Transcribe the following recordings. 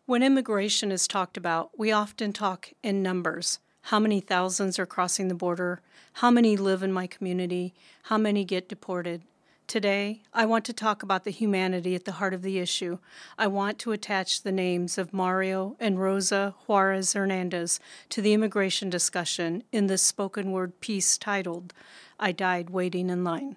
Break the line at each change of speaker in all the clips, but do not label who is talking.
When immigration is talked about, we often talk in numbers. How many thousands are crossing the border? How many live in my community? How many get deported? Today, I want to talk about the humanity at the heart of the issue. I want to attach the names of Mario and Rosa Juarez Hernandez to the immigration discussion in this spoken word piece titled, I Died Waiting in Line.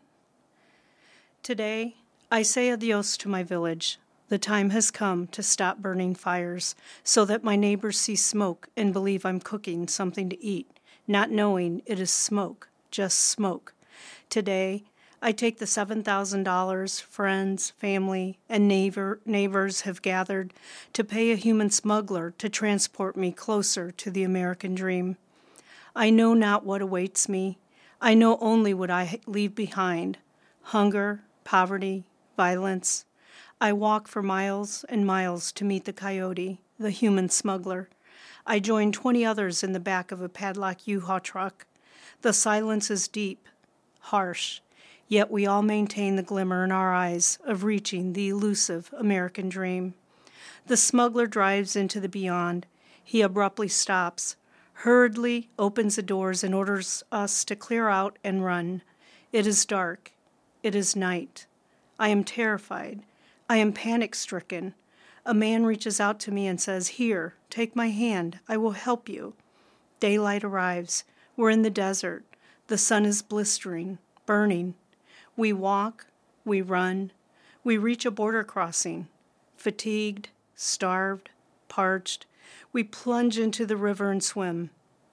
Today, I say adios to my village. The time has come to stop burning fires so that my neighbors see smoke and believe I'm cooking something to eat, not knowing it is smoke, just smoke. Today, I take the $7,000 friends, family, and neighbors have gathered to pay a human smuggler to transport me closer to the American dream. I know not what awaits me. I know only what I leave behind: hunger, poverty, violence. I walk for miles and miles to meet the coyote, the human smuggler. I join 20 others in the back of a padlock U-Haul truck. The silence is deep, harsh, yet we all maintain the glimmer in our eyes of reaching the elusive American dream. The smuggler drives into the beyond. He abruptly stops, hurriedly opens the doors and orders us to clear out and run. It is dark. It is night. I am terrified. I am panic-stricken. A man reaches out to me and says, "Here, take my hand. I will help you." Daylight arrives. We're in the desert. The sun is blistering, burning. We walk, we run, we reach a border crossing. Fatigued, starved, parched, we plunge into the river and swim.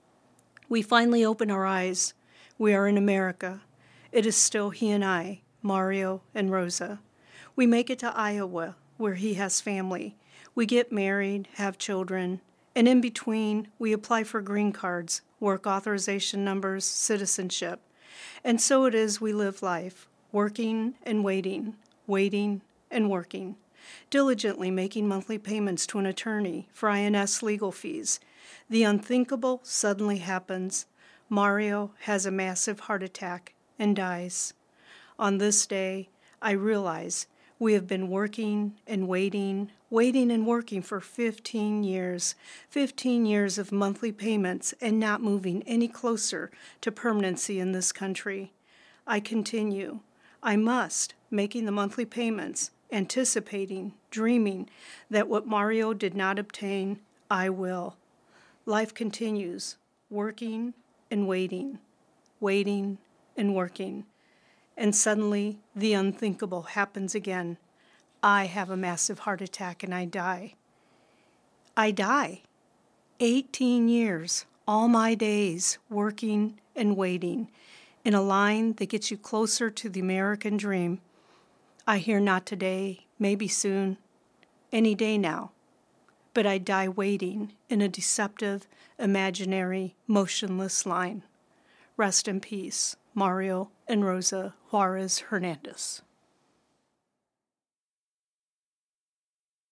We finally open our eyes. We are in America. It is still he and I, Mario and Rosa. We make it to Iowa, where he has family. We get married, have children, and in between, we apply for green cards, work authorization numbers, citizenship. And so it is we live life, working and waiting, waiting and working, diligently making monthly payments to an attorney for INS legal fees. The unthinkable suddenly happens. Mario has a massive heart attack and dies. On this day, I realize we have been working and waiting and working for 15 years, 15 years of monthly payments and not moving any closer to permanency in this country. I continue. I must, making the monthly payments, anticipating, dreaming that what Mario did not obtain, I will. Life continues, working and waiting and working. And suddenly, the unthinkable happens again. I have a massive heart attack and I die. I die. 18 years, all my days, working and waiting, in a line that gets you closer to the American dream. I hear not today, maybe soon, any day now. But I die waiting in a deceptive, imaginary, motionless line. Rest in peace, Mario and Rosa Juarez Hernandez.